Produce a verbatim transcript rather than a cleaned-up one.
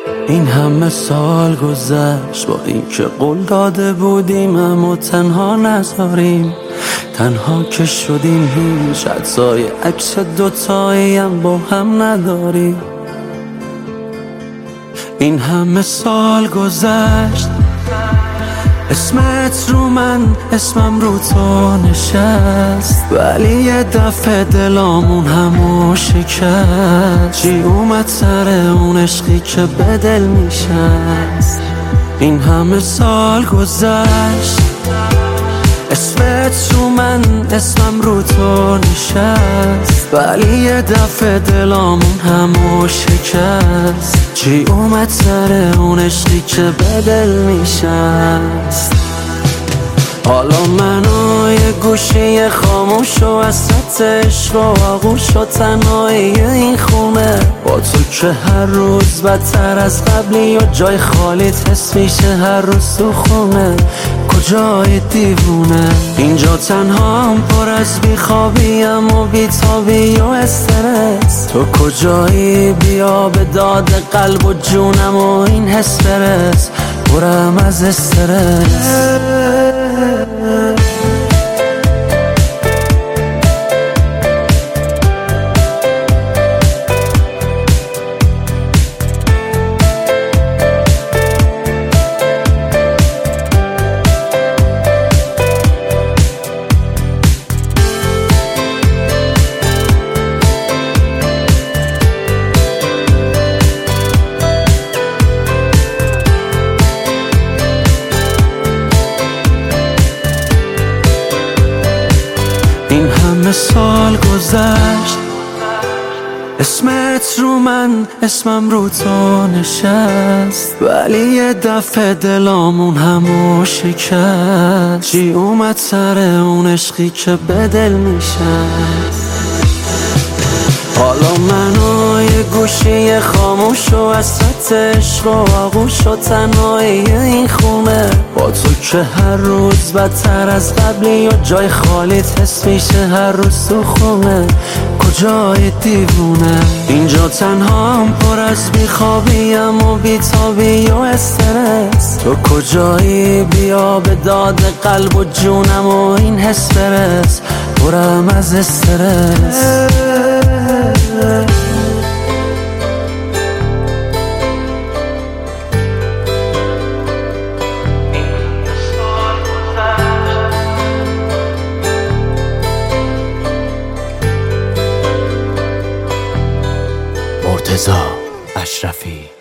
این همه سال گذشت با این که قول داده بودیم اما تنها نذاریم. تنها که شدیم هیچ عکسای عکس دوتایی هم با هم نداریم. این همه سال گذشت اسمت رو من اسمم رو تو نشست، ولی یه دفعه دلامون همو شکست. چی اومد سر اون عشقی که به دل میشست. این همه سال گذشت اسمت رو من اسمم رو تو نشست، ولی یه دفعه دلامون همو شکست. چی اومد سر اون عشقی که به دل میشست. حالا منو یه گوشی خاموش و وسط عشق و آغوش و تنهایی این خونه، با تو که هر روز بدتر از قبلی و جای خالیت حس میشه هر روز تو خونه. کجای دیوونه اینجا تنهام پر از بیخوابیم و بیتابی و استرس. تو کجایی بیا به داد قلب و جونم و این حس برس. پرم از استرس. این همه سال گذشت اسمت رو من اسمم رو تو نشست، ولی یه دفعه دلامون همو شکست. چی اومد سر اون عشقی که به دل میشست. حالا منو یه گوشی خاموش و وسط عشق و آغوش و تنهایی این خونه، با تو که هر روز بدتر از قبلی و جای خالیت حس میشه هر روز تو خونه. کجای دیوونه اینجا تنهام پر از بیخوابیم و بیتابی و استرس. تو کجایی بیا به داد قلب و جونم و این حس برس. پرم از استرس. مرتضی اشرفی.